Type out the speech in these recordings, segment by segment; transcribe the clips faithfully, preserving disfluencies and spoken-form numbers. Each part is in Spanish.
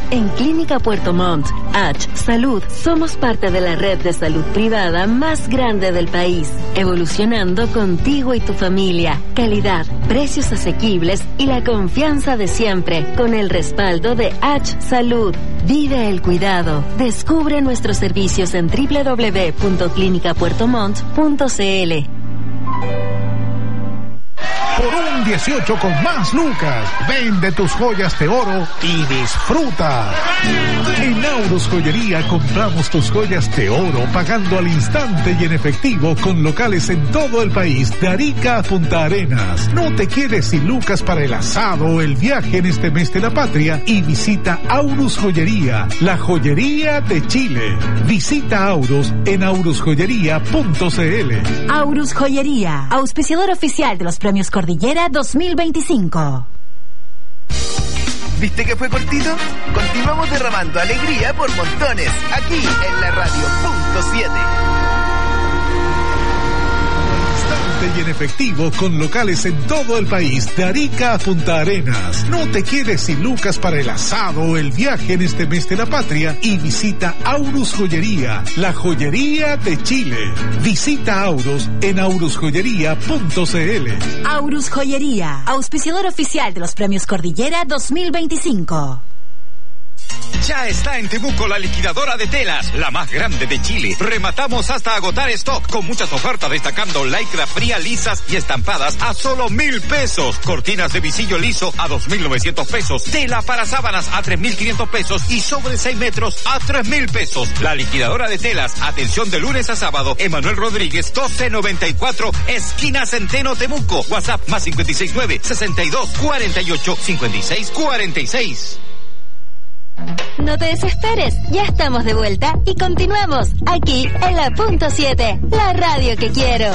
En Clínica Puerto Montt, H Salud, somos parte de la red de salud privada más grande del país, evolucionando contigo y tu familia. Calidad, precios asequibles y la confianza de siempre, con el respaldo de H Salud. Vive el cuidado. Descubre nuestros servicios en doble u doble u doble u punto clínica puerto montt punto c l. Por un dieciocho con más lucas, vende tus joyas de oro y disfruta. En Aurus Joyería compramos tus joyas de oro pagando al instante y en efectivo con locales en todo el país, de Arica a Punta Arenas. No te quedes sin lucas para el asado o el viaje en este mes de la patria y visita Aurus Joyería, la joyería de Chile. Visita Aurus en aurus joyería punto c l. Aurus Joyería, auspiciador oficial de los premios Cordillera dos mil veinticinco. ¿Viste que fue cortito? Continuamos derramando alegría por montones, aquí en la radio punto siete. Y en efectivo con locales en todo el país, de Arica a Punta Arenas. No te quedes sin lucas para el asado o el viaje en este mes de la patria y visita Aurus Joyería, la joyería de Chile. Visita Aurus en aurus joyería punto c l. Aurus Joyería, auspiciador oficial de los premios Cordillera dos mil veinticinco. Ya está en Temuco la liquidadora de telas, la más grande de Chile. Rematamos hasta agotar stock con muchas ofertas destacando lycra fría, lisas y estampadas a solo mil pesos. Cortinas de visillo liso a dos mil novecientos pesos. Tela para sábanas a tres mil quinientos pesos y sobre seis metros a tres mil pesos. La liquidadora de telas, atención de lunes a sábado. Emanuel Rodríguez, doce noventa y cuatro, esquina Centeno, Temuco. WhatsApp más cinco seis nueve, sesenta y dos, cuarenta y ocho, cincuenta y seis, cuarenta y seis. No te desesperes, ya estamos de vuelta y continuamos aquí en la punto siete, la radio que quiero.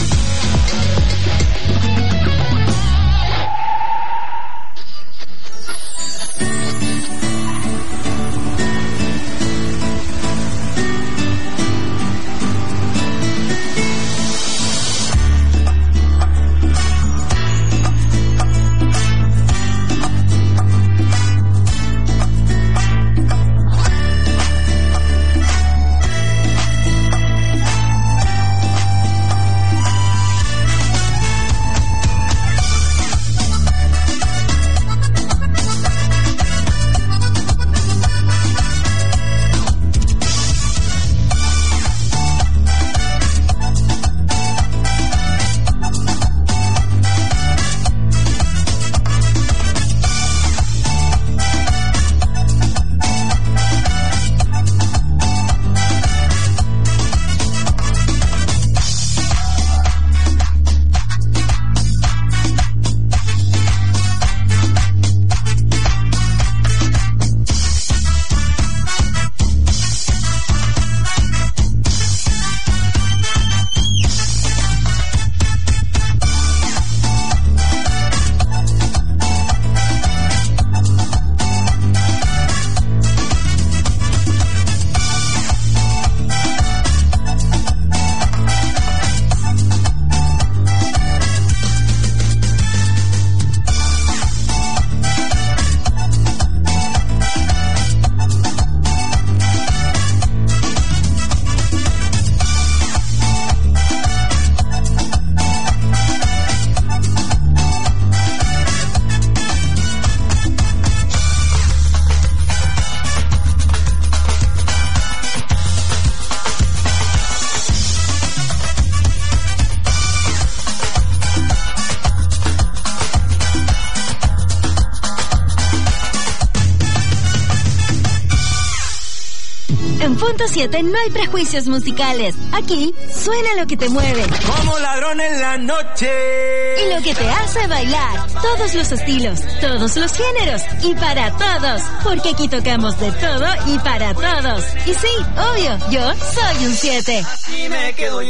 Punto siete, no hay prejuicios musicales. Aquí suena lo que te mueve. Como ladrón en la noche. Y lo que te hace bailar. Todos los estilos, todos los géneros y para todos. Porque aquí tocamos de todo y para todos. Y sí, obvio, yo soy un siete. Aquí me quedo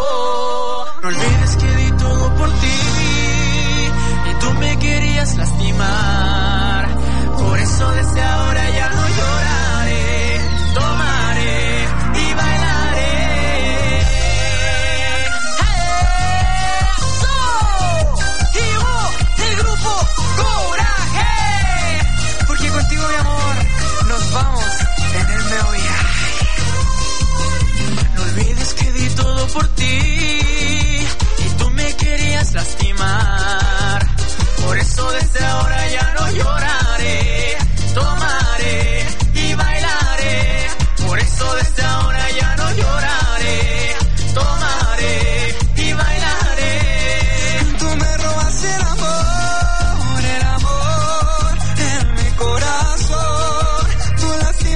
yo. No olvides que di todo por ti y tú me querías lastimar. Por eso desde ahora ya no lloraré. Tomaré y bailaré. ¡Eso! Y vos, el grupo Coraje. Porque contigo, mi amor, nos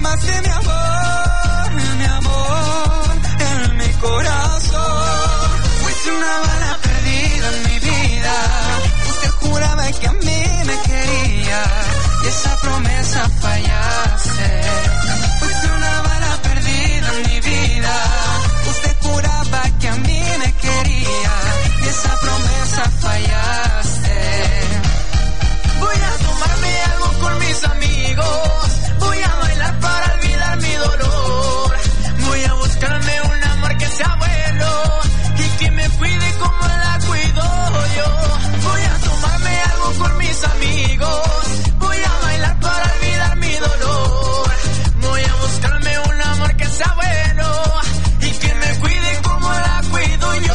lastimaste mi amor, mi amor, en mi corazón. Fuiste una bala perdida en mi vida. Usted juraba que a mí me quería y esa promesa fallaste. Fuiste una bala perdida en mi vida. Usted juraba que a mí me quería y esa promesa fallaste. Voy a tomarme algo con mis amigos. Voy a bailar para olvidar mi dolor. Voy a buscarme un amor que sea bueno y que me cuide como la cuido yo. Voy a tomarme algo con mis amigos. Voy a bailar para olvidar mi dolor. Voy a buscarme un amor que sea bueno y que me cuide como la cuido yo.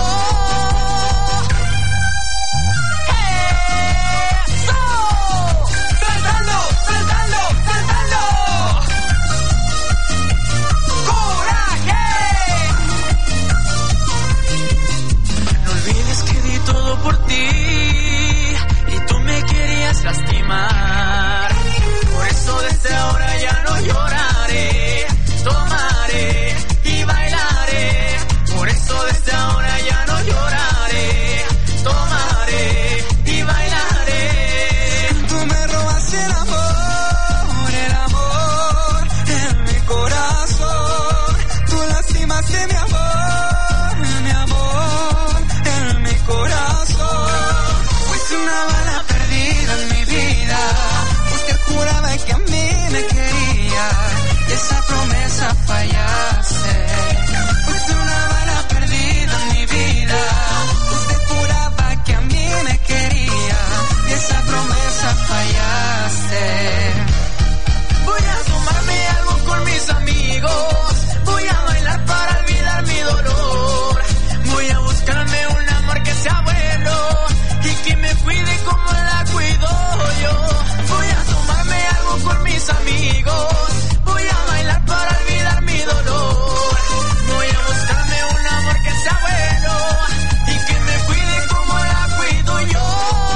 Por ti y tú me querías lastimar, por eso desde ahora ya no lloraré, tomaré y bailaré, por eso desde ahora ya no lloraré, tomaré y bailaré. Tú me robaste el amor, el amor en mi corazón, tú lastimaste mi amor, mi amor en mi corazón. Una bala perdida en mi vida. Usted juraba que a mí me quería y esa promesa fallaste. Fuiste una bala perdida en mi vida. Usted juraba que a mí me quería y esa promesa fallaste. Voy a tomarme algo con mis amigos. Voy a bailar para olvidar mi dolor. Voy a buscarme un amor que sea bueno y que me cuide como la cuido yo. Voy a tomarme algo con mis amigos. Voy a bailar para olvidar mi dolor. Voy a buscarme un amor que sea bueno y que me cuide como la cuido yo.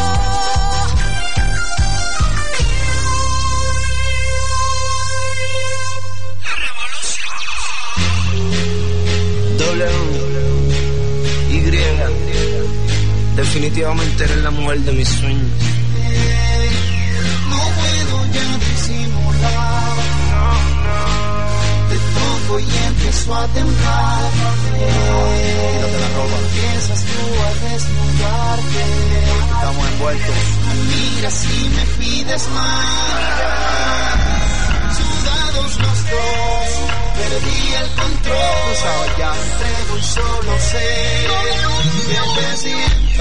W Y definitivamente eres la mujer de mis sueños. No puedo ya disimular. Te toco y empiezo a temblar. Quítate la ropa. Empiezas tú a desnudarte. Estamos envueltos. Me miras y me pides más. Sudados los dos. Perdí el control. Sabes ya. Entrego y solo sé que te siento.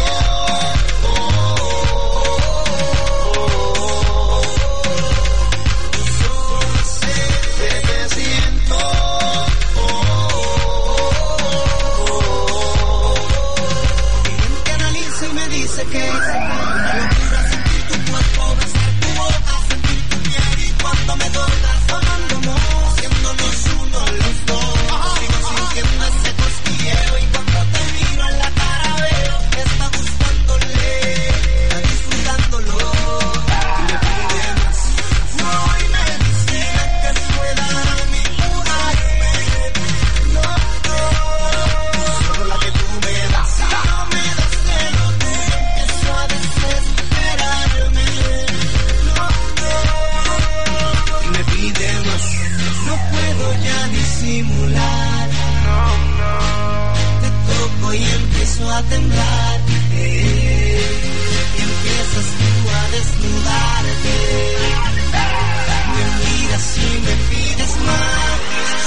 Que locura sentir tu cuerpo, besar tu boca, sentir tu piel y cuando me tocas, amándonos, siéndonos uno los dos. Sigo sintiendo ese cosquilleo y cuando te miro en la cara veo que está gustándole, está disfrutándolo. Y me pide más, no, y me dice que pueda mi lugar. No, no, solo la que tú me das, no me das de lo que a desesperarme, no, no, y me pide más, no puedo ya disimular, no, no, te toco y empiezo a temblar, eh, y empiezas tú a desnudarte, me miras y me pides más,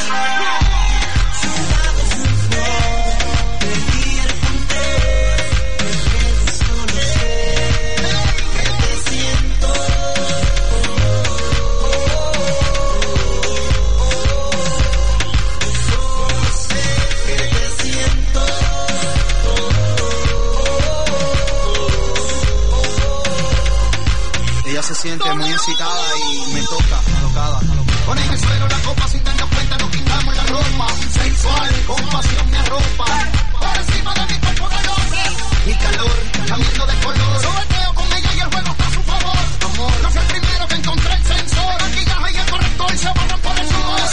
sudados sus dos, perdí el control. Se siente muy excitada y me toca, alocada. Pon en el suelo la copa sin darnos cuenta, nos quitamos la ropa. Sensual, con pasión me arropa. Por encima de mi cuerpo de hombre. Y calor, cambiando de color. Sobeteo con ella y el juego está a su favor. Amor, no fue el primero que encontré el sensor. Maquillaje y el corrector se borran por el sudor.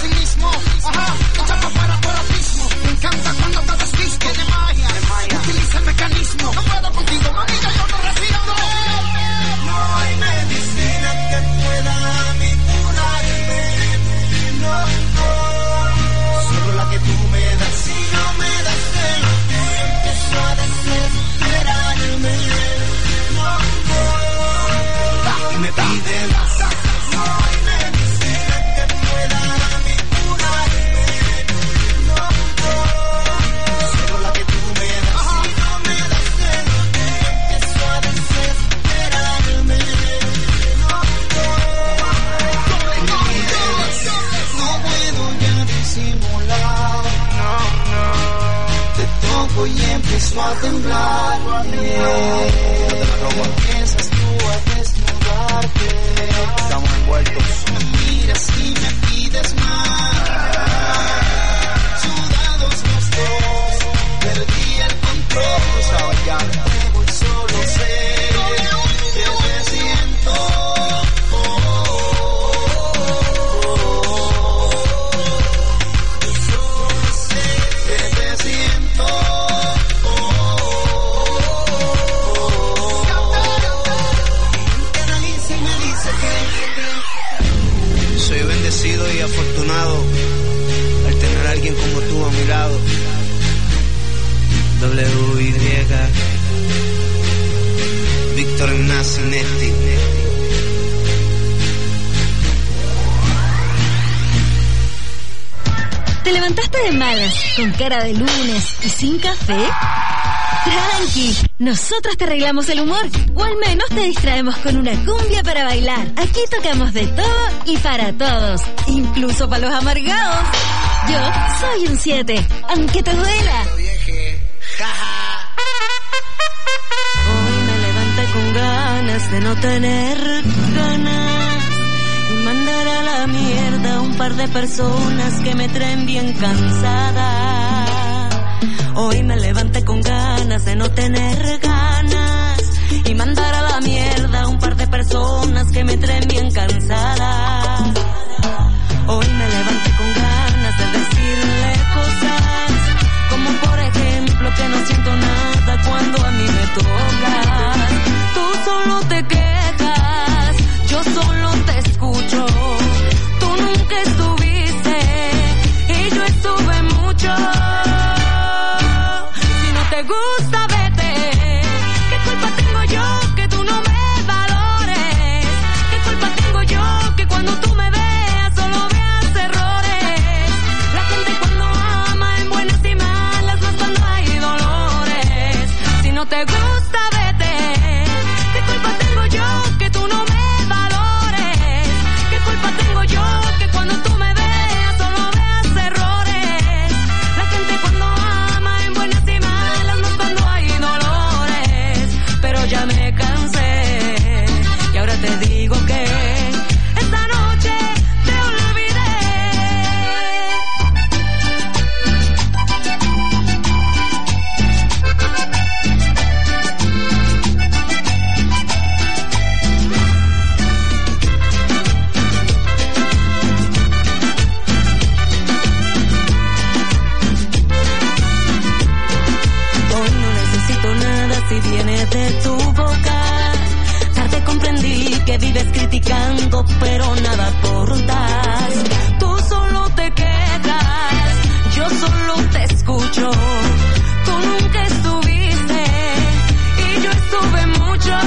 empiezo a temblar, empiezas tú a desnudarte, estamos envueltos, me miras y me pides más, sudados los dos, perdí el control, sabes ya, luego y solo sé que te siento. Soy bendecido y afortunado al tener a alguien como tú a mi lado. W Y Víctor Ignacio Netti. ¿Te levantaste de malas, con cara de lunes y sin café? Tranqui, nosotros te arreglamos el humor, o al menos te distraemos con una cumbia para bailar. Aquí tocamos de todo y para todos, incluso para los amargados. Yo soy un siete, aunque te duela. Hoy me levanté con ganas de no tener ganas y mandar a la mierda un par de personas que me traen bien cansada. Hoy me levanté con ganas de no tener ganas y mandar a la mierda un par de personas que me traen bien cansada. Hoy me levanté con ganas de decirle cosas como por ejemplo que no siento nada cuando a mí me tocas. Tú solo te quejas, yo solo te escucho. Tú nunca estuviste y yo estuve mucho. Te gusta, vete. ¿Qué culpa tengo yo que tú no me valores? ¿Qué culpa tengo yo que cuando tú me veas solo veas errores? La gente cuando ama en buenas y malas, más cuando hay dolores. Si no te gusta, vete. ¿Qué culpa tengo yo que tú no me valores? ¿Qué culpa tengo yo que cuando tú me veas solo veas errores? La gente cuando ama en buenas y malas, ya me cansé y ahora te digo que esta noche te olvidé. Hoy no necesito nada si viene de tu boca. Tarde comprendí que vives criticando, pero nada aportas. Tú solo te quejas, yo solo te escucho. Tú nunca estuviste y yo estuve mucho.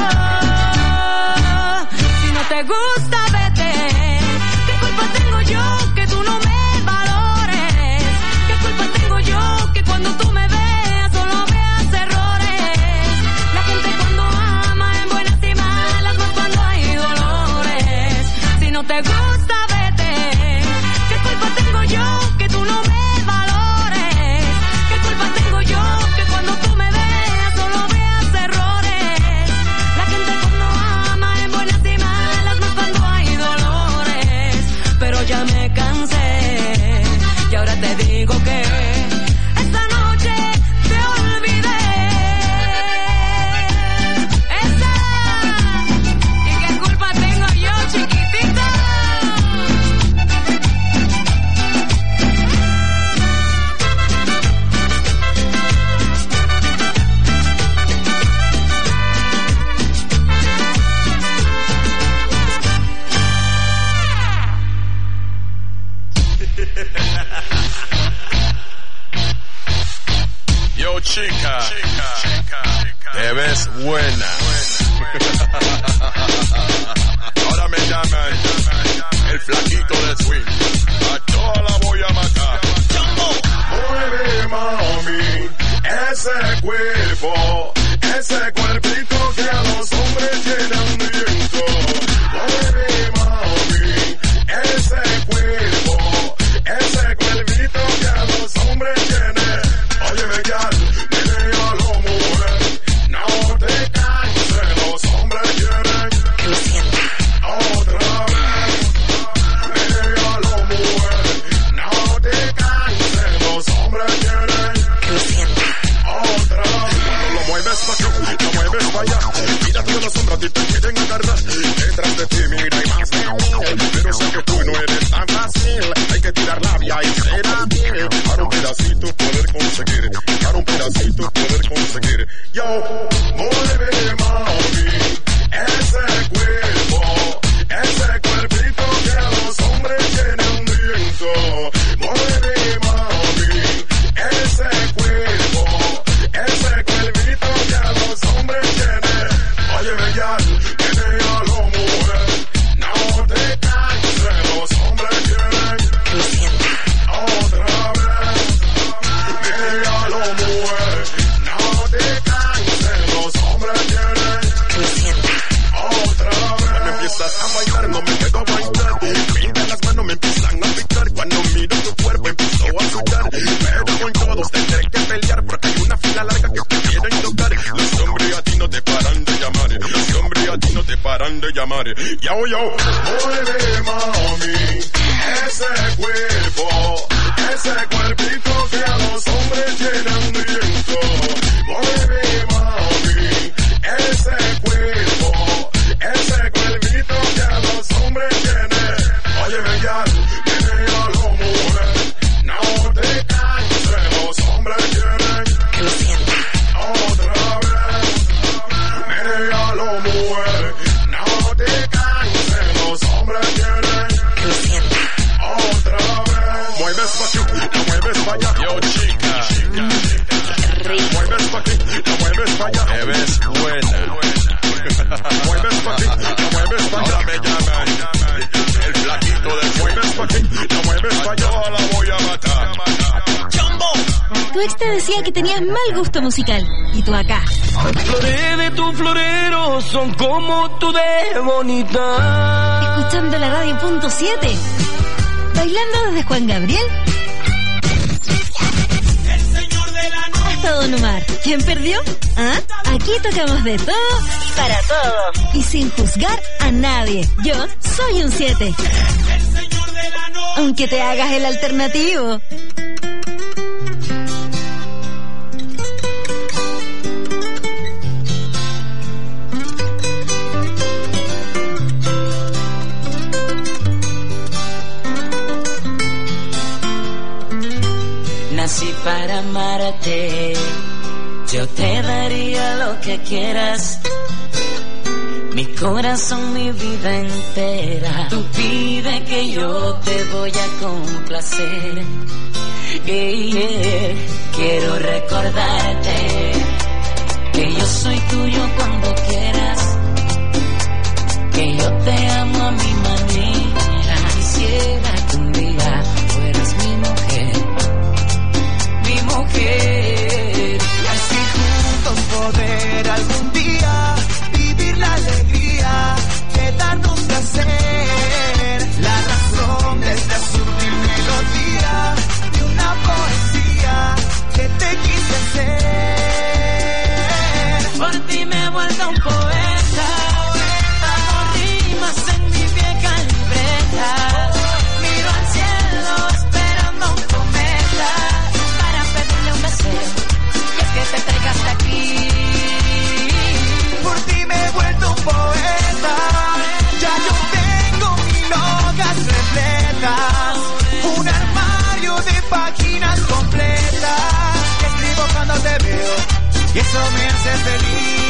Si no te gusta, vete. ¿Qué culpa tengo yo que tú no me valores? ¿Qué culpa tengo yo que cuando tú me veas solo veas errores? La gente cuando ama en buenas y malas, más cuando hay dolores. Si no te gusta, vete. ¿Qué culpa tengo yo que tú no me valores? ¿Qué culpa tengo yo que cuando tú me veas solo veas errores? La gente cuando ama en buenas y malas, más cuando hay dolores. Pero ya me cansé y ahora te digo que esta noche te olvidé. Esa. ¿Y qué culpa tengo yo, chiquitito? Yo, chica, te ves buena. Ahora me llaman el flaquito de swing. A toda la voy a matar. Mueve, mami, ese cuerpo, ese cuerpito que a los hombres llenan de viento. Mueve, mami, ese cuerpo, ese cuerpito que a los hombres llenan. Óyeme, ya, dile a los que tirar labia y será bien. Para un pedacito poder conseguir, para un pedacito poder conseguir. Yo, mueve mami, ese cuerpo, ese cuerpito que a los hombres tiene hambriento. Mueve mami, ese cuerpo, ese cuerpito que a los hombres tiene. Oye, bella, tiene a lo mujer, no te canses, los hombres quieren. Otra vez, tiene a lo mujer, no te canses, los hombres quieren. Otra vez. Cuando empiezas a bailar, no me quedo a bailar. Mira las manos, me empiezan a picar. Cuando miro tu cuerpo, empiezo a sudar. Pero con todos tendré que pelear, porque hay una fila larga que te quieren tocar. Los hombres a ti no te paran de llamar. Los hombres a ti no te paran de llamar. Yo, yo, mueve mami, ese cuerpo, ese cuerpito que a los hombres tiene hambriento. Mueve mami, ese cuerpo, ese cuerpito que a los hombres tiene. Oye, bella, tiene a lo mujer, no te canses, los hombres quieren. Que lo sienta. Otra vez, tiene a lo mujer, no te canses, los hombres quieren. Que lo sienta. Otra vez, mueves pa' aquí, la mueves pa' allá. Yo, chica, chica, mueves pa' aquí, la mueves pa' allá. Te ves buena. Mueves pa' aquí, la mueves pa' allá. Me llaman el flaquito de mueves pa' aquí, la mueves pa' allá. Yo la voy a matar. Tu ex te decía que tenías mal gusto musical. Y tú acá. Flores de tu florero son como tú de bonita. Escuchando la radio punto siete. Bailando desde Juan Gabriel hasta Don Omar. ¿Quién perdió? ¿Ah? Aquí tocamos de todo para todos. Y sin juzgar a nadie. Yo soy un siete. Aunque te hagas el alternativo. Nací para amarte, yo te daría lo que quieras, mi corazón, mi vida entera. Tú pide que yo te voy a complacer. Yeah, yeah. Quiero recordarte que yo soy tuyo cuando quieras, que yo te amo a mi manera. Quisiera que un día fueras mi mujer, mi mujer. Y así juntos poder algún día vivir la alegría de darnos placer. La razón de esta sutil melodía de una poesía que te quise hacer. Por ti me he vuelto un poeta, hago rimas en mi vieja libreta. Miro al cielo esperando un cometa para pedirle un deseo, y es que te traigas hasta aquí. Por ti me he vuelto un poeta, ya yo tengo mil hojas repletas, un armario de páginas completas. Escribo cuando te veo y eso me hace feliz.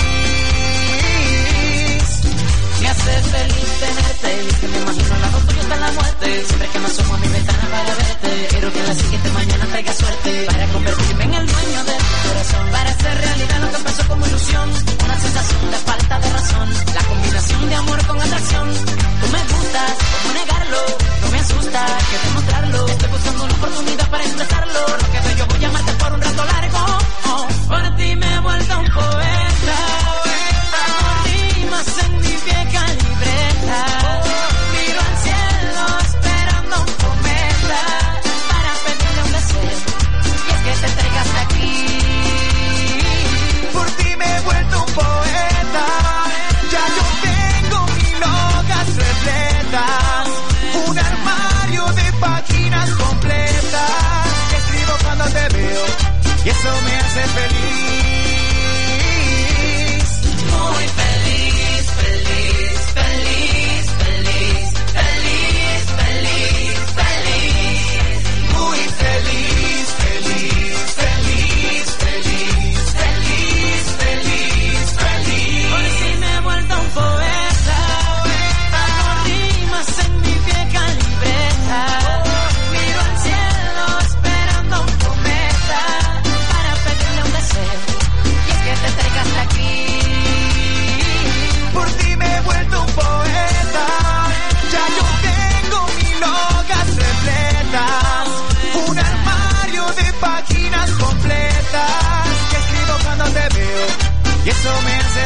Me hace feliz tenerte, y es que me imagino la foto tuya hasta la muerte. Siempre que me asomo a mi ventana para verte, quiero que la siguiente mañana traiga suerte para convertirme en el dueño de tu corazón, para hacer realidad lo que empezó como ilusión, una sensación de falta de razón, la combinación de amor con atracción. Tú me gustas, ¿cómo negarlo? No me asusta, que demostrarlo. Estoy buscando una oportunidad para expresarlo. Lo que veo, yo voy a amarte por un rato largo. Oh, por ti me he vuelto un poeta, hago rimas en mi vieja libreta. Miro al cielo esperando un cometa para pedirle un deseo, y es que te traigas hasta aquí. Por ti me he vuelto un poeta, ya yo tengo mil hojas repletas, un armario de páginas completas. Escribo cuando te veo y eso me hace feliz. Muy feliz, feliz, feliz, feliz, feliz, feliz, feliz. y eso me hace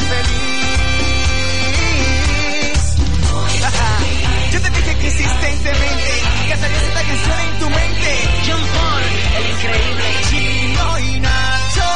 feliz. Yo te dije que insistentemente cantarías esta canción en tu mente. John Paul, el increíble Chino y Nacho.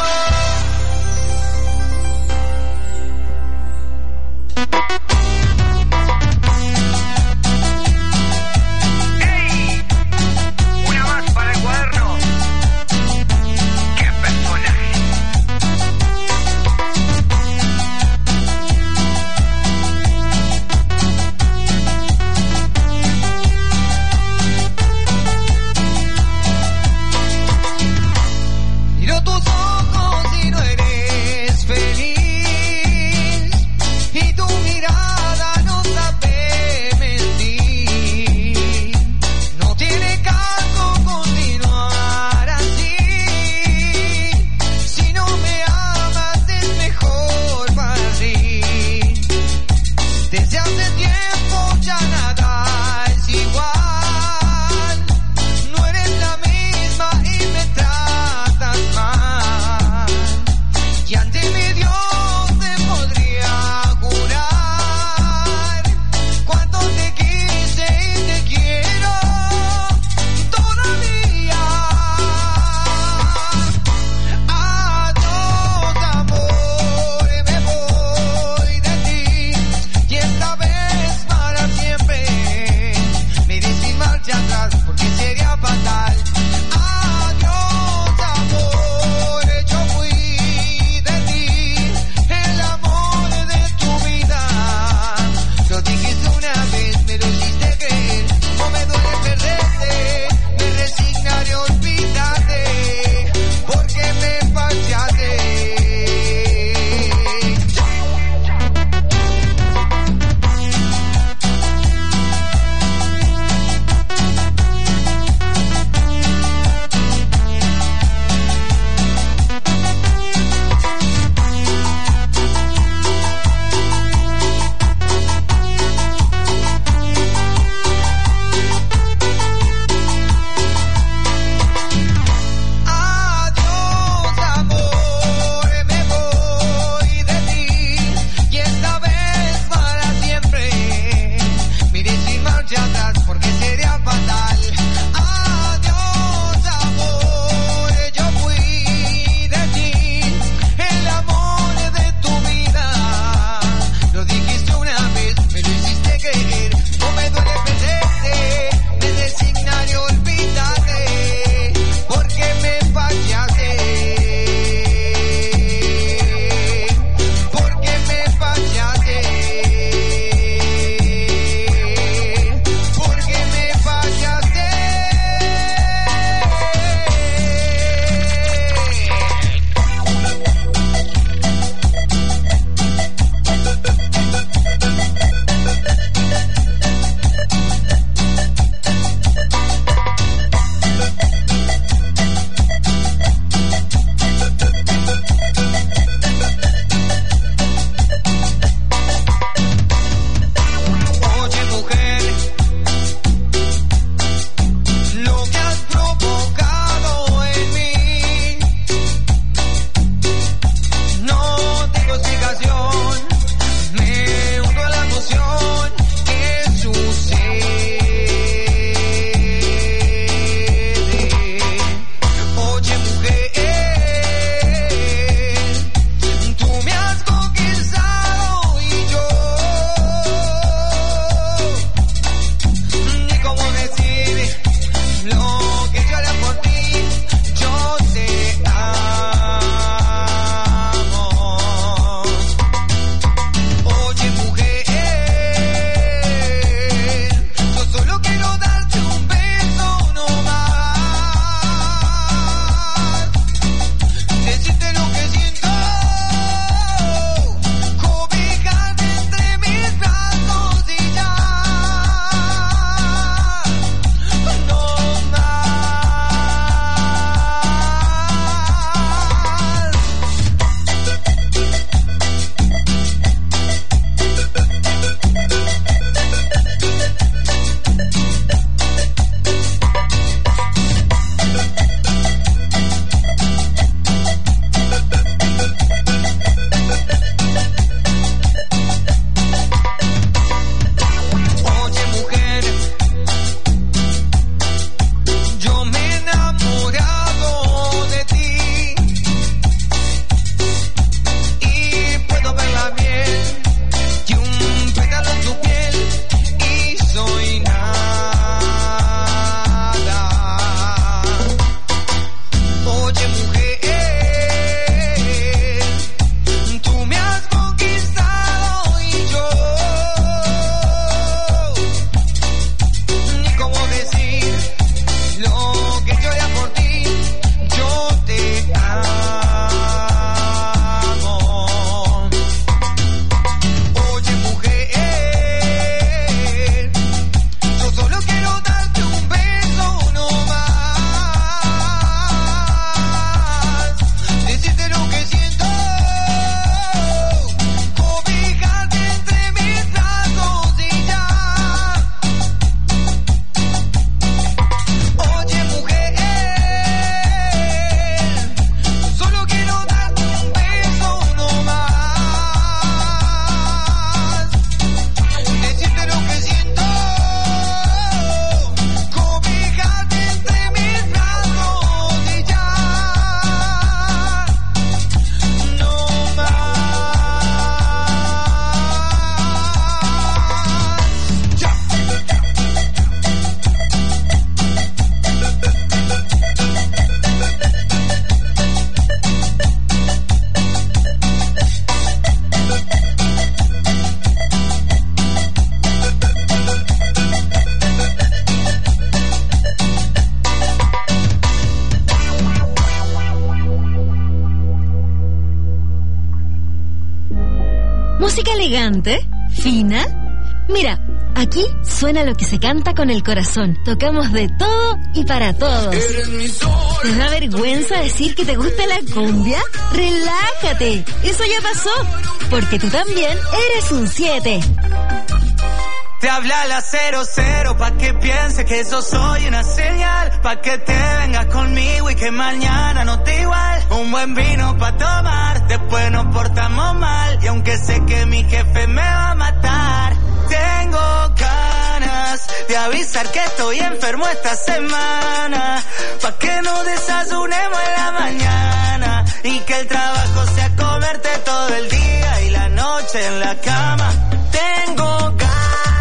música elegante, fina. Mira, aquí suena lo que se canta con el corazón. Tocamos de todo y para todos. ¿Te da vergüenza decir que te gusta la cumbia? Relájate, eso ya pasó, porque tú también eres un siete. Te habla la cero cero pa' que piense que yo soy una señal, pa' que te vengas conmigo y que mañana no te igual. Un buen vino pa' tomar, después nos portamos mal, y aunque sé que mi jefe me va a matar, tengo ganas de avisar que estoy enfermo esta semana, pa' que nos desayunemos en la mañana y que el trabajo sea comerte todo el día y la noche en la cama. Tengo ganas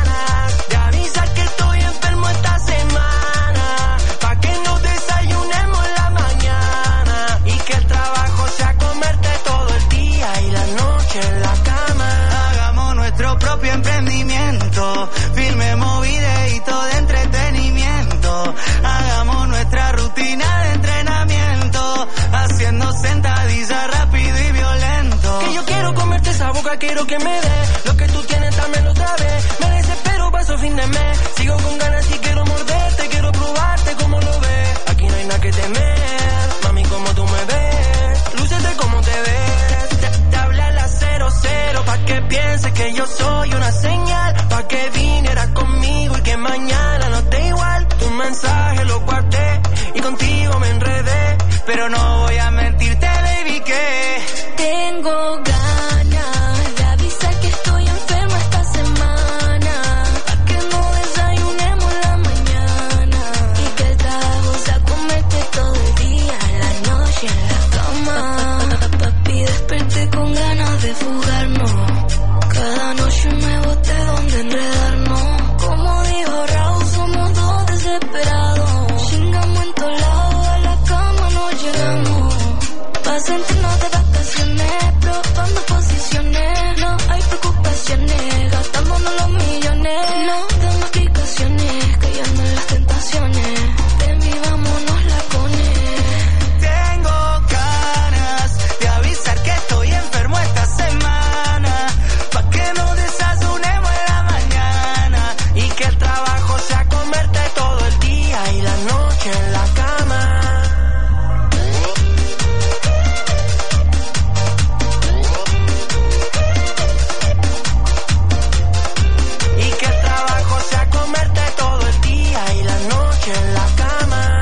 en la cama. Hagamos nuestro propio emprendimiento, firmemos videíto de entretenimiento, hagamos nuestra rutina de entrenamiento, haciendo sentadillas rápido y violento. Que yo quiero comerte esa boca, quiero que me dé lo que tú tienes, también lo sabes. Me desespero, paso fin de mes, sigo con ganas y quiero morderte, quiero probarte como lo ves. Aquí no hay nada que temer, mami, como tú me ves, lúcete como te ves. Cero, pa' que piense que yo soy una señal, pa' que vinieras conmigo y que mañana no te igual. Tu mensaje lo guardé y contigo me enredé, pero no voy a mentirte, baby, que tengo ganas de avisar que estoy enfermo esta semana, pa' que no desayunemos la mañana y que el trabajo sea comerte todo el día, en la noche en la cama. Papi, desperté con ganas de fugarnos, cada noche me boté donde enredarnos. Como dijo Raúl, somos dos desesperados, chingamos en todos lados, a la cama no llegamos, pa' sentirnos de vacaciones, probando posiciones, no hay preocupaciones, gastándonos los millones, no dando explicaciones, cayendo en las tentaciones, ven y vámonos la cone. Tengo ganas de avisar que estoy enfermo esta semana, pa' que nos desayunemos en la mañana y que el trabajo sea comerte todo el día y la noche en la cama. Y que el trabajo sea comerte todo el día y la noche en la cama.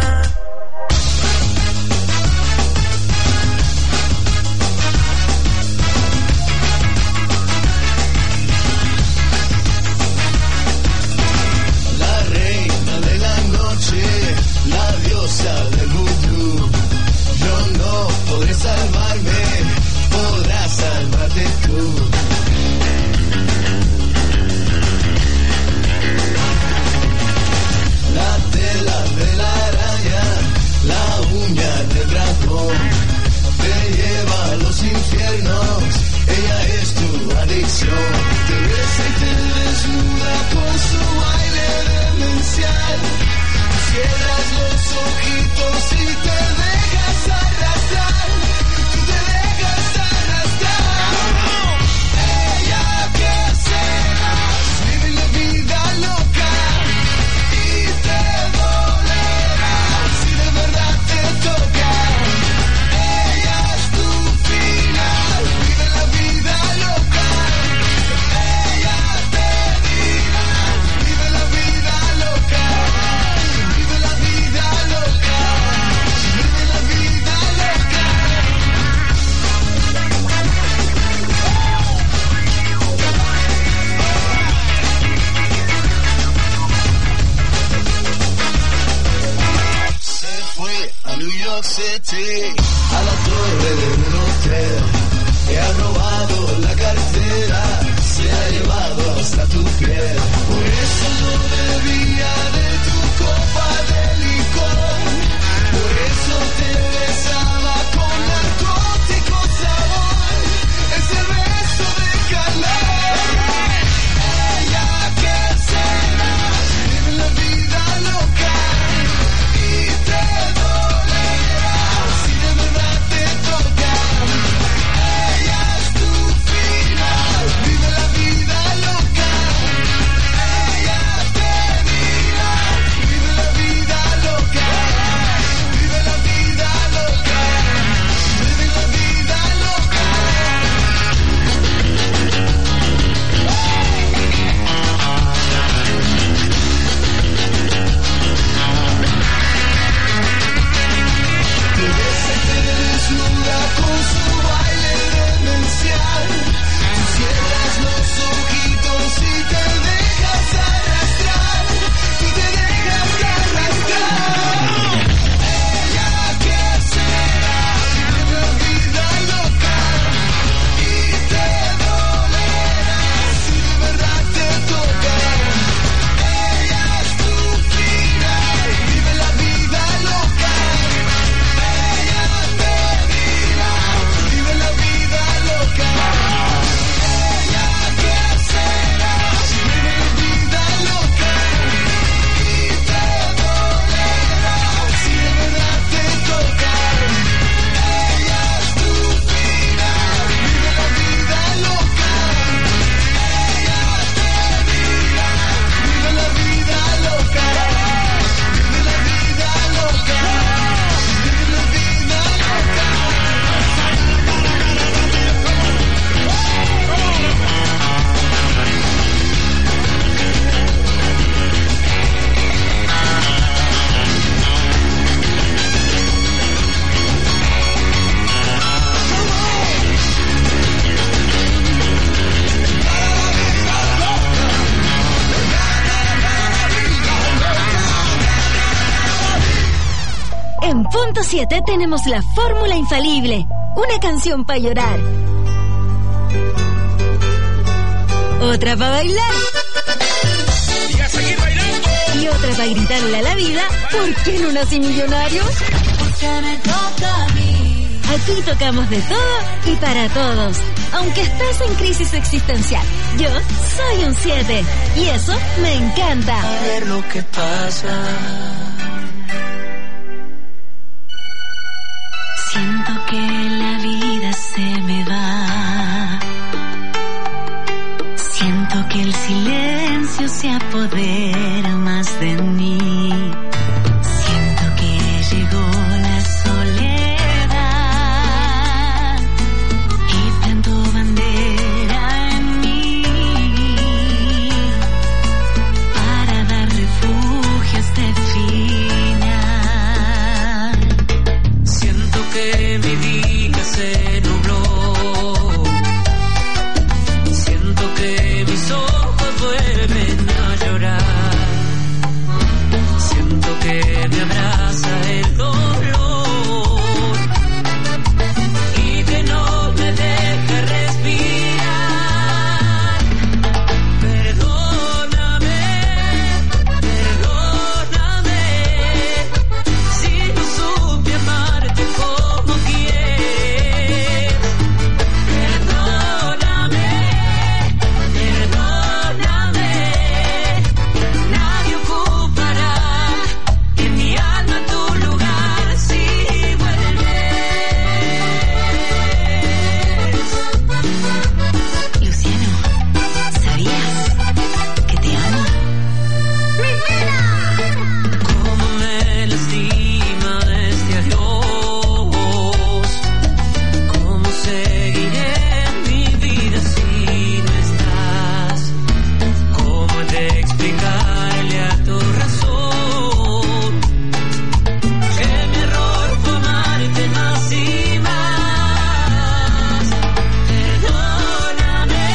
La reina de la noche, la diosa del vudú. Yo no podré salvarme, podrás salvarte tú. La tela de la araña, la uña del dragón, te lleva a los infiernos, ella es tu adicción. Te besa y te desnuda con su baile demencial. Cierras los ojitos y te dejas arrastrar, tú te dejas arrastrar. Ella que serás, vive la vida loca y te dolerá si de verdad te toca. Ella es tu final, vive la vida loca. Ella te dirá, vive la vida loca. Vive la vida loca, vive la vida loca. Se fue a New York City, a la torre de un hotel. Te ha robado la cartera, se ha llevado hasta tu piel. Por eso no bebía de tu copa de licor, por eso te besaba con narcótico sabor, ese beso de calor. Ella que será, vive la vida loca y te dolerá si de verdad te toca. Ella es tu final, vive En Punto siete tenemos la fórmula infalible. Una canción para llorar. Otra para bailar. Y a seguir bailando. Y otra para gritarle a la vida, ¿por qué no nací millonario? Porque me toca a mí. Aquí tocamos de todo y para todos. Aunque estés en crisis existencial, yo soy un siete. Y eso me encanta. A ver lo que pasa. Siento que la vida se me va. Siento que el silencio se apodera más de mí. Siento que llegó la soledad y planto bandera en mí para dar refugio a este final. Siento que mi vida se nubló. Siento que mis ojos vuelven a llorar. Siento que me abraza el dolor y que no me deja respirar. Perdóname, perdóname, si no supe amarte como quieres. Perdóname, perdóname, nadie ocupará en mi alma tu lugar si vuelves. Luciano, ¿sabías que te amo? Cómo me lastima este adiós. Cómo seguiré mi vida si no estás. Cómo he de explicarle a tu razón que mi error fue amarte más y más. Perdóname,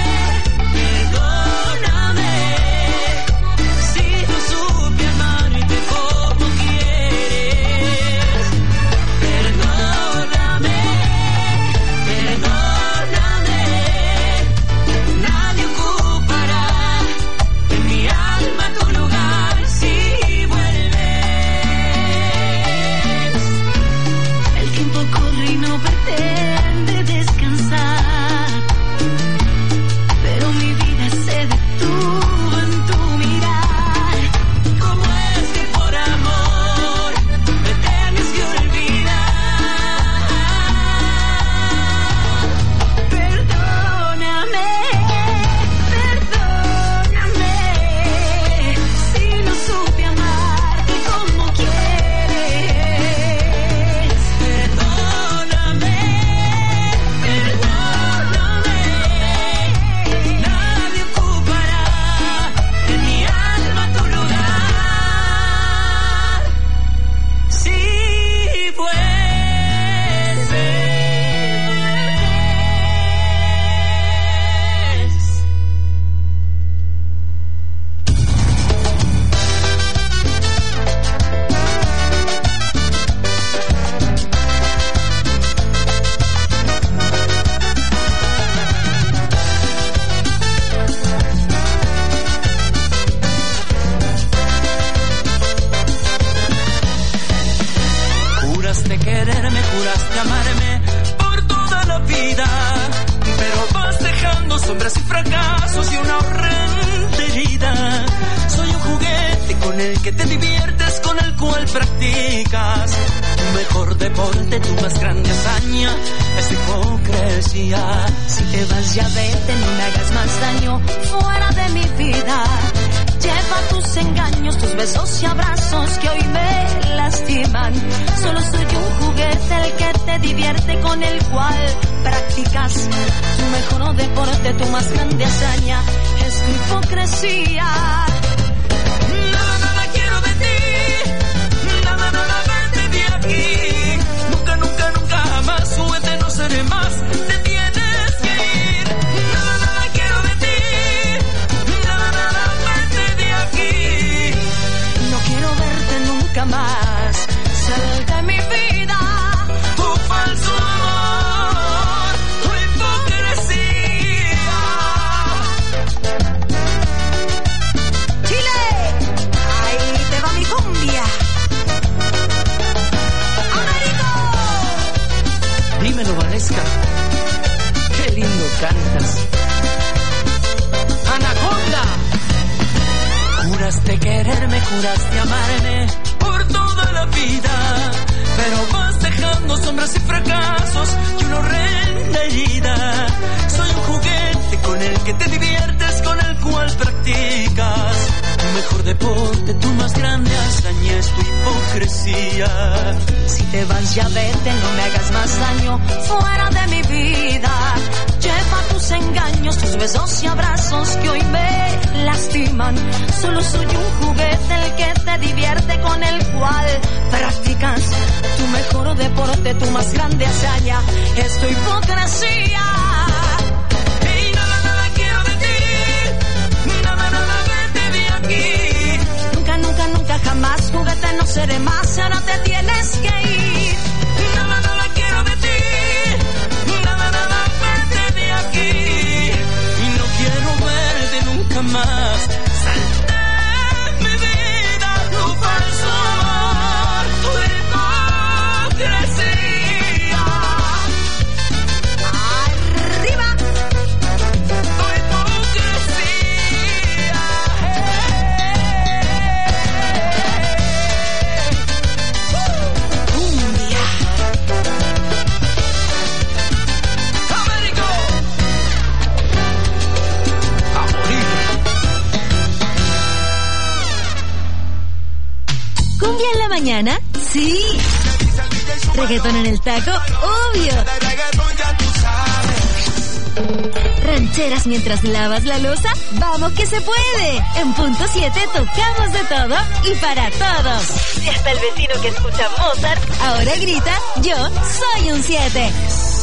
perdóname, si no supe amarte como quieres. Perdóname, perdóname, nadie ocupará en mi alma tu lugar si vuelves. El tiempo corre y no pretende descansar, pero mi vida se detuvo en tu mirar. ¿Cómo es que por amor me tienes que olvidar? Perdóname, perdóname, si no supe amarte como quieres. Perdóname, perdóname, nadie ocupará en mi alma tu lugar si vuelves. Juraste quererme, juraste amarme por toda la vida, pero vas dejando sombras y fracasos y una horrenda herida. Soy un juguete con el que te diviertes, con el cual practicas tu mejor deporte, tu más grande hazaña es hipocresía. Si te vas ya vete, no me hagas más daño fuera de mi vida. Lleva tus engaños, tus besos y abrazos que hoy me lastiman. Solo soy un juguete el que te divierte, con el cual practicas tu mejor deporte, tu más grande hazaña es tu hipocresía. Nada, nada quiero de ti, nada, nada vete de aquí. Nunca, nunca, nunca jamás, juguete no seré más, te tienes que ir. Nada, nada quiero de ti, nada, nada vete de aquí. No quiero verte nunca más, Sal de mi vida, tu falso amor, tu hipocresía. Chile, ahí te va mi cumbia. Américo. Dímelo, Valesca, qué lindo cantas. Anaconda. Juraste quererme, juraste amarme por toda la vida, pero vas dejando sombras y fracasos y una horrenda herida. Soy un juguete con el que te diviertes, con el cual practicas tu mejor deporte, tu más grande hazaña es tu hipocresía. Si te vas ya vete, no me hagas más daño fuera de mi vida. Lleva tus engaños, tus besos y abrazos que hoy me lastiman. Solo soy un juguete el que te divierte, con el cual practicas tu mejor deporte, tu más grande hazaña es tu hipocresía. Y nada, nada quiero de ti, nada, nada vete de aquí. Nunca, nunca, nunca, jamás juguete no seré más, ahora te tienes que ir. Nada, nada quiero de ti, nada, nada vete de aquí. Y no quiero verte nunca más. Sal de mi vida, tu falso amor, tu hipocresía. Arriba. Tu hipocresía. Cumbia. Américo. A morir. ¿Cumbia en la mañana? Sí. ¿Reggaetón en el taco? Obvio. ¿Rancheras mientras lavas la loza? ¡Vamos que se puede! En punto siete tocamos de todo y para todos. Y hasta el vecino que escucha Mozart ahora grita, yo soy un siete.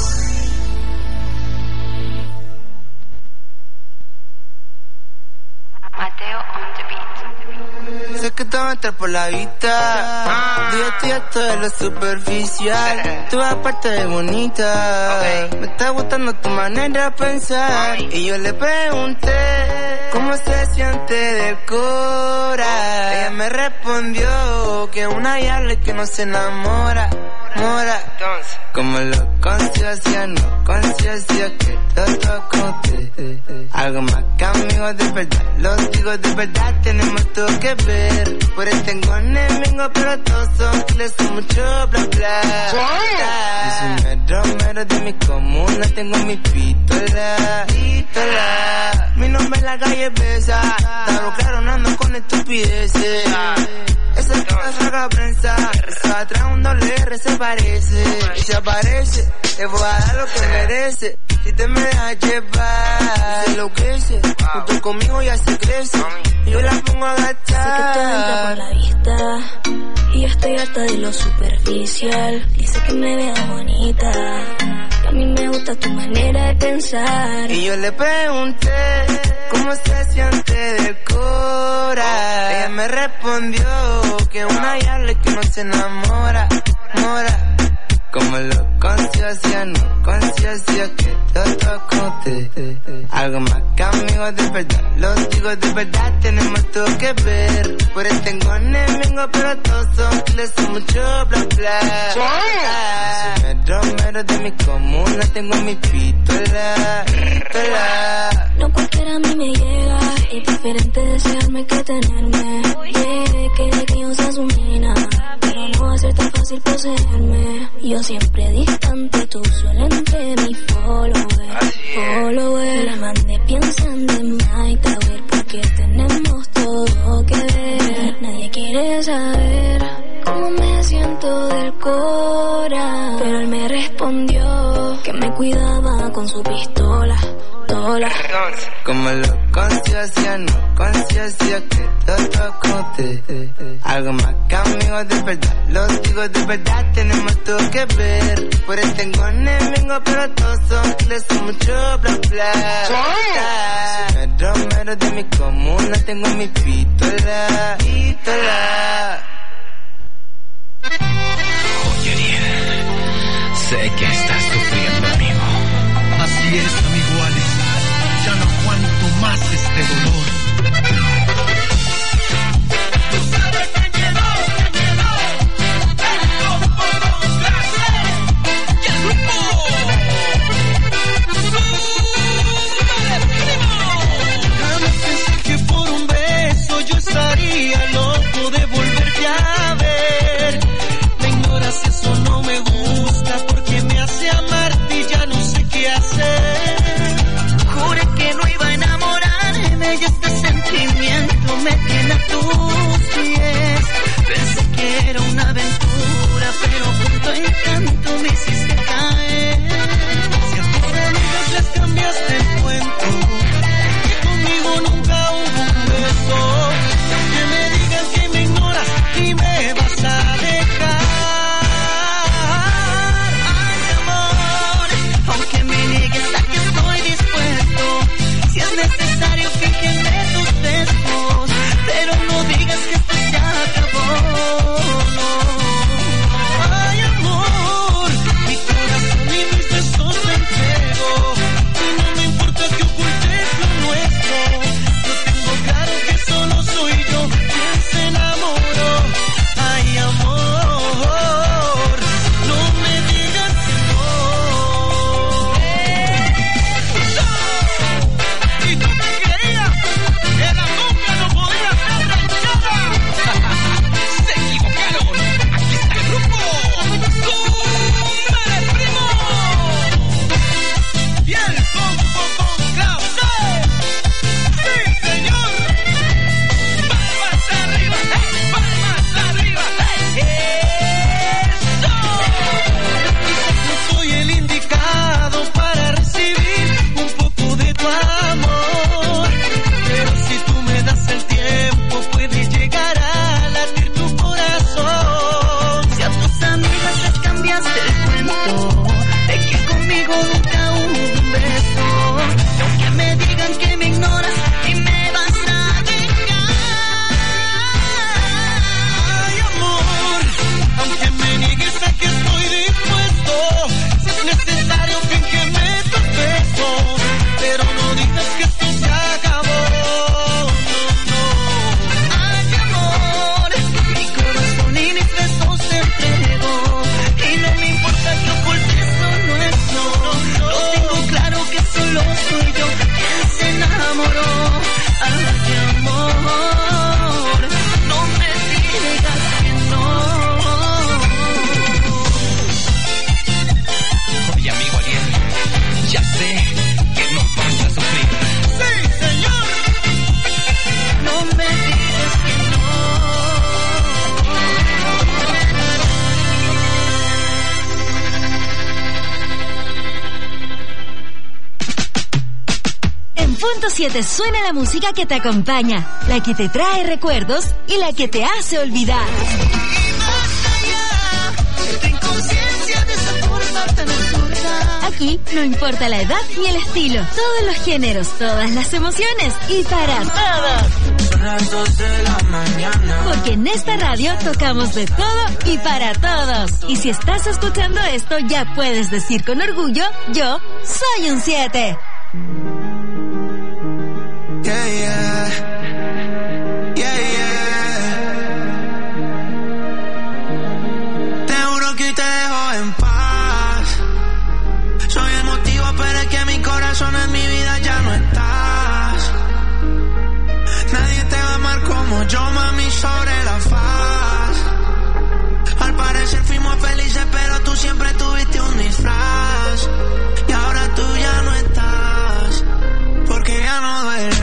Mateo on the beat. Sé que te va a entrar por la vista. Dígate esto de lo superficial. Tú aparte de bonita. Me está gustando tu manera de pensar. Y yo le pregunté cómo se siente del cora. Ella me respondió que una yale que no se enamora. Mora. Como lo conciencia, no conciencia que todo conté. Algo más que amigos de verdad. Los digo de verdad, tenemos todo que ver. Por eso tengo enemigos, pero todos son les son mucho bla bla. Yo soy mero mero de mi comuna, tengo mi pistola, pistola. Mi nombre en la calle pesa, claro, claro, no ando con estupideces. Esa es la saga prensa, esa atrás un doble R se parece. Y se aparece, te voy a dar lo que merece. Si te me dejas llevar, se enloquece. Junto conmigo ya se crece. Y yo la pongo a agachar. Sé que todo entra por la vista. Y yo estoy harta de lo superficial. Dice que me veo bonita. Y a mí me gusta tu manera de pensar. Y yo le pregunté cómo se siente del cora. Ella me respondió que una yale que no se enamora, mora. Como lo conciencia, no conciencia que todo conté. Algo más que amigos de verdad. Los digo de verdad, tenemos todo que ver. Por eso tengo enemigos, pero todos son les son mucho bla bla. Soy mero mero de mi comuna, tengo mi pistola, pistola. No cualquiera a mí me llega. Es diferente desearme que tenerme. Yeah, que de que yo sea su nena, pero no va a ser tan fácil poseerme. Yo siempre distante, tú solo entre mi follower. Follower, la mandé pensando en Night Tower, porque tenemos todo que ver. Nadie quiere saber cómo me siento del cora, pero él me respondió que me cuidaba con su pistola. Tola. Como lo conciencia, no conciencia que todo conté. Algo más que amigos de verdad. Los digo de verdad, tenemos todo que ver. Por eso tengo enemigos, pero todos son les son mucho bla bla. Soy mero mero de mi comuna, tengo mi pistola, pistola. aventura, pero con tu encanto me hiciste caer. Si a tus amigas les cambiaste el cuento, que conmigo nunca hubo un beso. Y aunque me digas que me ignoras y me vas a dejar, ay amor, aunque me niegues a que estoy dispuesto, si es necesario fíjenme tus besos, pero no digas que esto se acabó. No. Ay amor, mi corazón y mis besos te entrego, y no me importa que ocultes lo nuestro. Yo tengo claro que solo soy yo quien se enamoró. Ay amor, no me digas que no. ¿Y tú qué creías? Que la cumbia no podía ser ranchada. Se equivocaron. Aquí está el grupo Súmale Primo. Y el combo con clase. Sí, señor. Palmas arriba, eh, palmas arriba, eh. ¡Eso! Quizás no soy el indicado para recibir un poco de tu amor, pero si tú me das el tiempo puede llegar a latir tu corazón. Si a tus amigas les cambiaste el cuento de que conmigo nunca hubo un beso, y aunque me digan que me ignoras y me vas a dejar, ay amor, aunque me niegues a que estoy dispuesto, si es necesario fíjeme tus besos, pero no digas que esto se acabó. No, no. Ay amor, mi corazón y mis besos te entrego, y no me importa que ocultes lo nuestro. Lo tengo claro que solo soy yo quien se enamoró. Ay amor, no me digas que no. Oye, amigo Ariel, ya sé que no vas a sufrir. Sí, señor, no me digas que no. En Punto siete suena la música que te acompaña, la que te trae recuerdos y la que te hace olvidar. Ten conciencia de esa forma tan absurda. Aquí no importa la edad ni el estilo, todos los géneros, todas las emociones y para todos. Son las dos de la mañana. Porque en esta radio tocamos de todo y para todos. Y si estás escuchando esto, ya puedes decir con orgullo, yo soy un siete. Yeah, yeah. Yeah, yeah. Te juro que te dejo en paz. Soy el motivo, pero es que mi corazón en mi vida ya no estás. Nadie te va a amar como yo, mami, sobre la faz. Al parecer fuimos felices, pero tú siempre tuviste un disfraz. Y ahora tú ya no estás, porque ya no duele.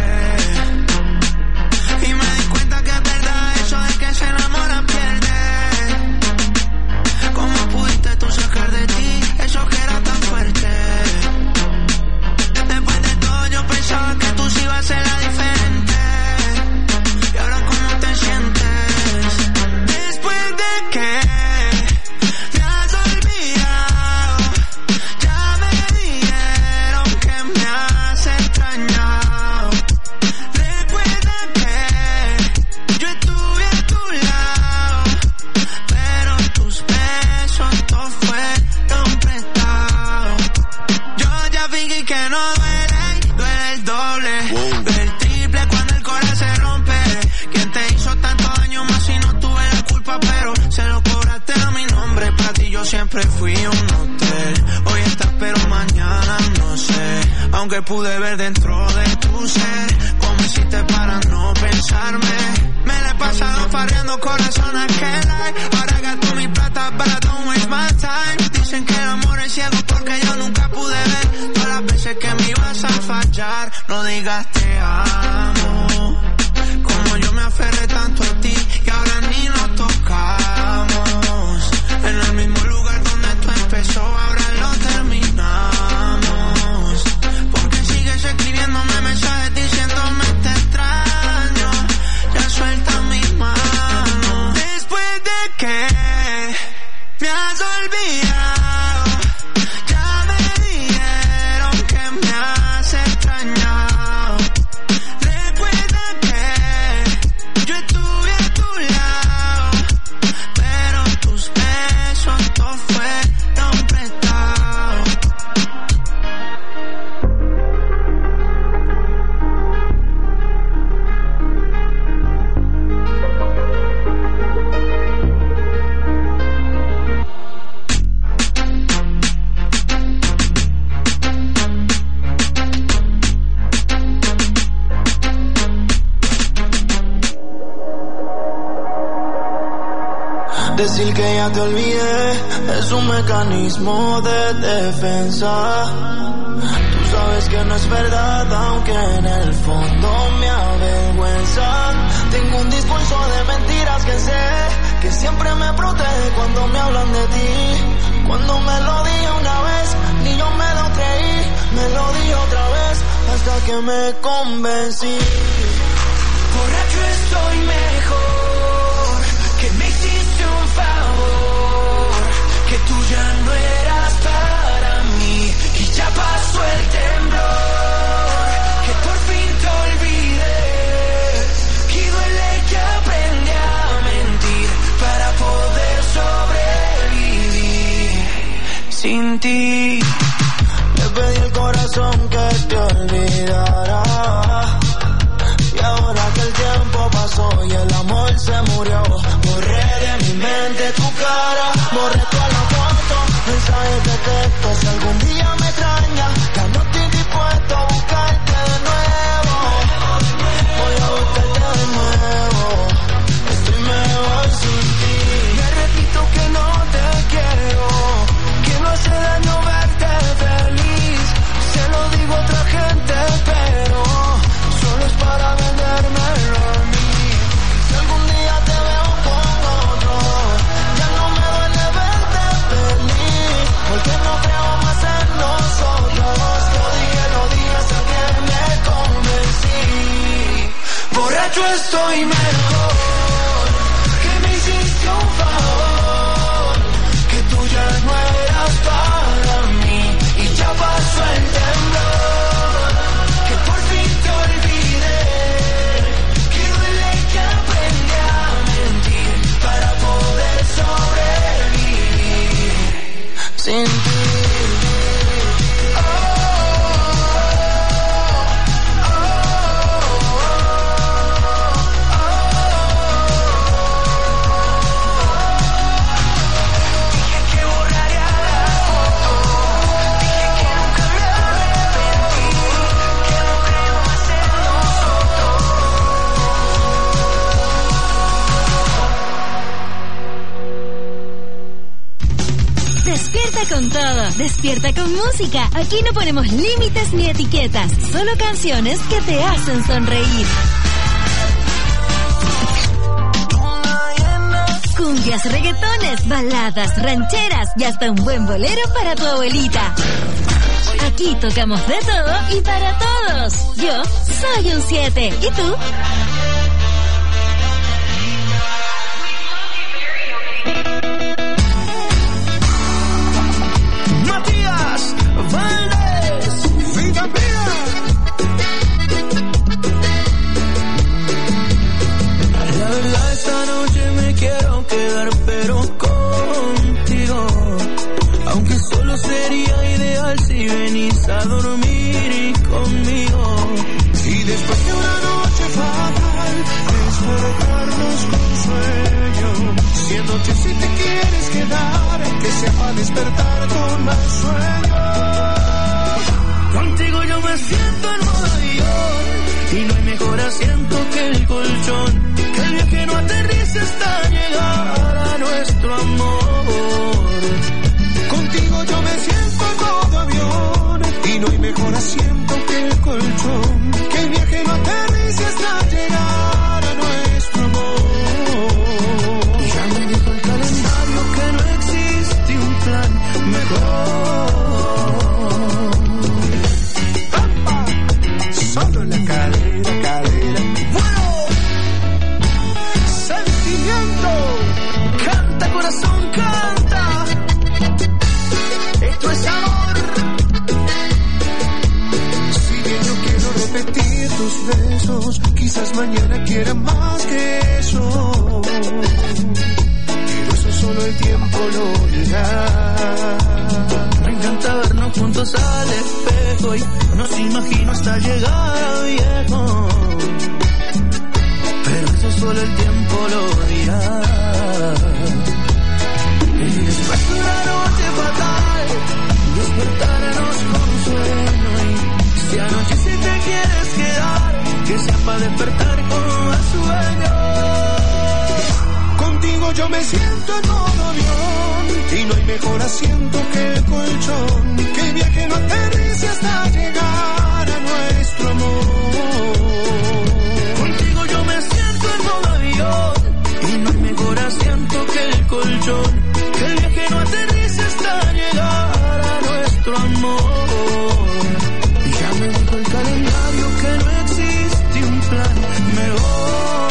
Y me di cuenta que es verdad eso de que se enamora pierde. ¿Cómo pudiste tú sacar de ti eso que era tan fuerte? Después de todo yo pensaba que tú sí ibas a ser la diferente. Y ahora ¿cómo te sientes? Después de que me has olvidado, ya me dijeron que me has extrañado. Recuerda que yo estuve a tu lado, pero tus besos todos fueron prestados. Yo ya fingí que no duele, duele el doble, duele el triple cuando el corazón se rompe. ¿Quién te hizo tanto daño más si no tuve la culpa? Pero se lo cobraste a mi nombre. Para ti yo siempre fui un hotel. Hoy estás pero mañana no sé. Aunque pude ver dentro de tu ser cómo hiciste para no pensarme. Me la he pasado farreando corazón a que like. Ahora gasto mi plata para don't waste my time. Dicen que el amor es ciego porque yo nunca pude ver todas las veces que me ibas a fallar. No digas te amo, como yo me aferré tanto a ti y ahora ni nos tocamos. decir que ya te olvidé es un mecanismo de defensa. Tú sabes que no es verdad, aunque en el fondo me avergüenza. Tengo un discurso de mentiras que sé que siempre me protege cuando me hablan de ti. Cuando me lo dije una vez, ni yo me lo creí. Me lo dije otra vez hasta que me convencí. Borracho estoy mejor, que me hiciste un favor, que tú ya no eras para mí y ya pasó el temblor, que por fin te olvidé y duele que aprendí a mentir para poder sobrevivir sin ti. Le pedí el corazón que te olvidara. Ahora que el tiempo pasó y el amor se murió, borré de mi mente tu cara, borré toda la foto, mensajes de texto. Si algún día me extrañas, ya no estoy dispuesto a buscarte de nuevo. Voy a buscarte de nuevo. Estoy mejor sin ti. Me repito que no te quiero, que no hace daño verte feliz. Se lo digo a otra gente, pero solo es para vendérmelo a mí. Si algún día te veo con otro, ya no me duele verte feliz, porque no creo más en nosotros. Lo dije, lo dije hasta que me convencí. Borracho estoy mejor, que me hiciste un favor, que tú ya no eras para mí y ya pasó el temblor, que por fin te olvidé, que duele que aprendí a mentir para poder sobrevivir sin ti. Despierta con todo, despierta con música. Aquí no ponemos límites ni etiquetas, solo canciones que te hacen sonreír. Cumbias, reggaetones, baladas, rancheras y hasta un buen bolero para tu abuelita. Aquí tocamos de todo y para todos. Yo soy un siete. ¿Y tú? Matías Valdés, vida mía. La verdad esta noche me quiero quedar, pero contigo. Aunque solo sería ideal si venís a dormir conmigo. Y después de una noche fatal, despertarnos con sueño. Siéndote si te quieres quedar, que sea para despertar con más sueño. Contigo yo me siento en modo avión, y no hay mejor asiento que el colchón. Que el viaje no aterrice hasta llegar a nuestro amor. Contigo yo me siento en modo avión, y no hay mejor asiento que el colchón. Que el viaje no aterrice hasta llegar a nuestro amor. Ya me dijo el calendario que no existe un plan mejor. ¡Papa! Solo en la cadera, cadera. ¡Bueno! Sentimiento. Canta, corazón, canta. Esto es amor. Si bien yo quiero repetir tus besos, quizás mañana quiera más que eso. Pero eso solo el tiempo lo dirá. Me encanta vernos juntos al espejo y nos imagino hasta llegar a viejo. Pero eso solo el tiempo lo dirá. Y después de una noche fatal, despertarnos con sueño. Y si anoche si te quieres quedar, que sea para despertar con más sueño. Contigo yo me siento en modo mejor asiento que el colchón, que el viaje no aterrice hasta llegar a nuestro amor. Contigo yo me siento en modo avión, y no hay mejor asiento que el colchón, que el viaje no aterrice hasta llegar a nuestro amor. Y ya me dijo el calendario que no existe un plan mejor.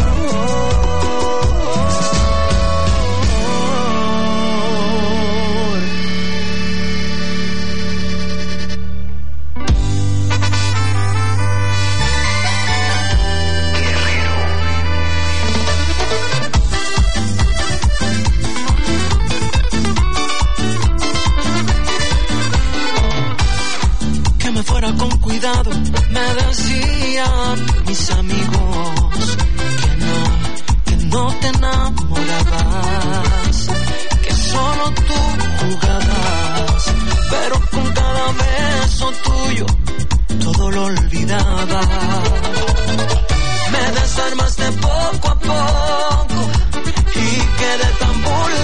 Con cuidado, me decían mis amigos que no, que no te enamorabas, que solo tú jugabas, pero con cada beso tuyo todo lo olvidaba. Me desarmaste poco a poco y quedé tan vulnerable